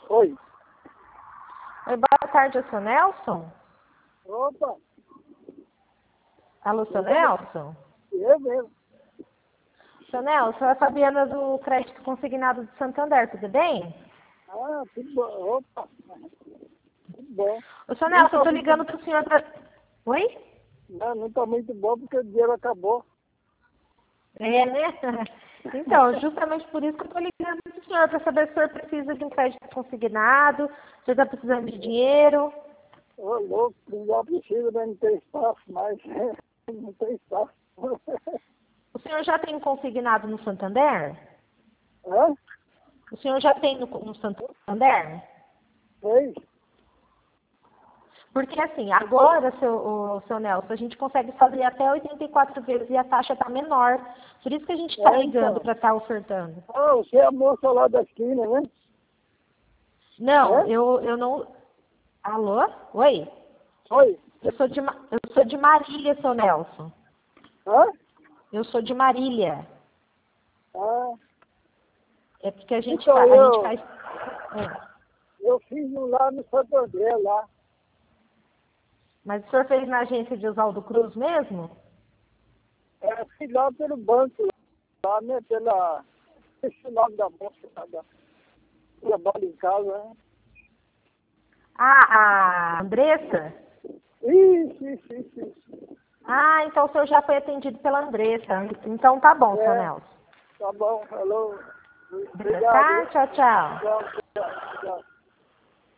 Oi. Oi, boa tarde, eu sou Nelson. Opa, Alô, seu Nelson? eu mesmo. Seu Nelson, é a Fabiana do Crédito Consignado de Santander, tudo bem? Ah, tudo bom. Opa, tudo bom. Ô, seu Não Nelson, eu tá tô muito, ligando pro senhor pra... Oi? não tá muito bom porque o dinheiro acabou. É, né? Então, justamente por isso que eu tô ligando pro senhor, pra saber se o senhor precisa de um crédito consignado, se o senhor tá precisando de dinheiro. Ô, louco, já precisa, mas não tem espaço mais. Não tem espaço. O senhor já tem um consignado no Santander? Hã? O senhor já tem no Santander? Fez? Porque assim, agora, seu Nelson, a gente consegue fazer até 84 vezes e a taxa está menor. Por isso que a gente está ligando Então. para estar ofertando. Ah, você é a moça lá da esquina, né? Não, É? eu não. Alô? Oi? Oi. Eu sou de Marília, seu Nelson. Hã? Eu sou de Marília. Ah, É porque a gente, então a gente faz. eu fiz um lá no Santo André, lá. Mas o senhor fez na agência de Oswaldo Cruz mesmo? Fiz lá pelo banco, lá, né? Esse nome da moça, lá, da trabalho em casa, né? Ah, a Andressa? Isso. Ah, então o senhor já foi atendido pela Andressa. Então tá bom, seu É, Nelson. tá bom, falou. Tá? Obrigado. Tchau, tchau. Tchau, tchau.